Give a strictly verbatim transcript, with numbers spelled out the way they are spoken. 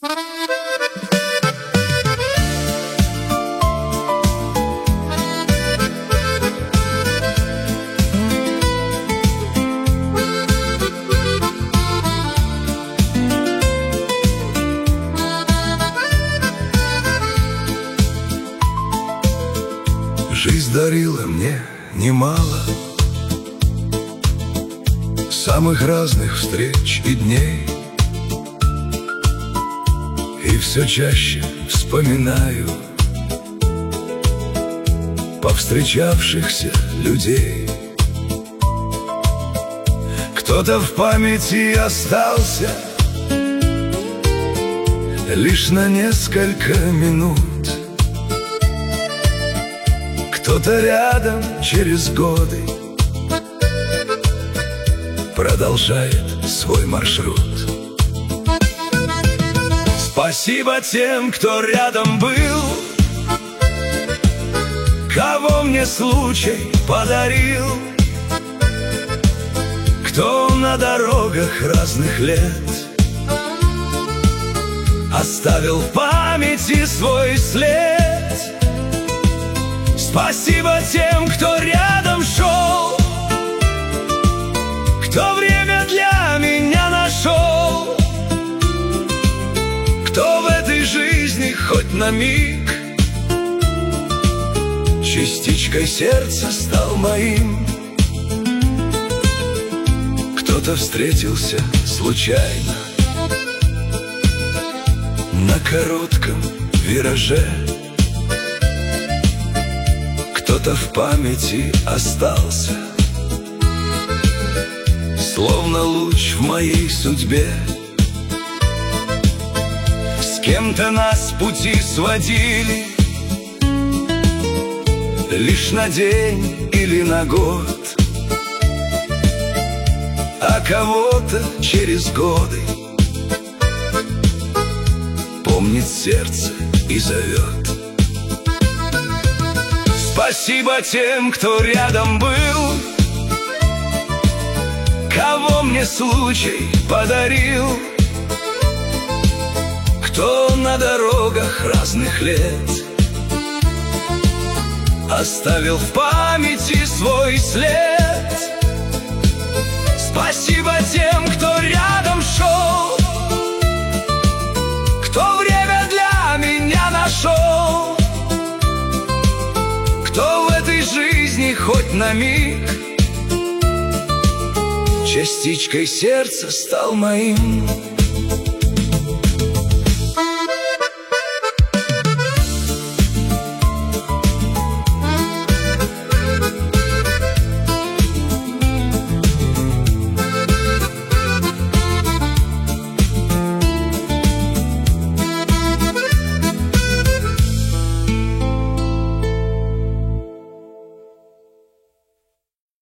Жизнь дарила мне немало самых разных встреч и дней, и все чаще вспоминаю повстречавшихся людей. Кто-то в памяти остался лишь на несколько минут, кто-то рядом через годы продолжает свой маршрут. Спасибо тем, кто рядом был, кого мне случай подарил, кто на дорогах разных лет оставил в памяти свой след. Спасибо тем, кто рядом шел, кто время для меня нашел, кто в этой жизни хоть на миг частичкой сердца стал моим. Кто-то встретился случайно на коротком вираже, кто-то в памяти остался словно луч в моей судьбе. С кем-то нас пути сводили лишь на день или на год, а кого-то через годы помнит сердце и зовет. Спасибо тем, кто рядом был, кого мне случай подарил, кто на дорогах разных лет оставил в памяти свой след. Спасибо тем, кто рядом шел, кто время для меня нашел, кто в этой жизни хоть на миг частичкой сердца стал моим.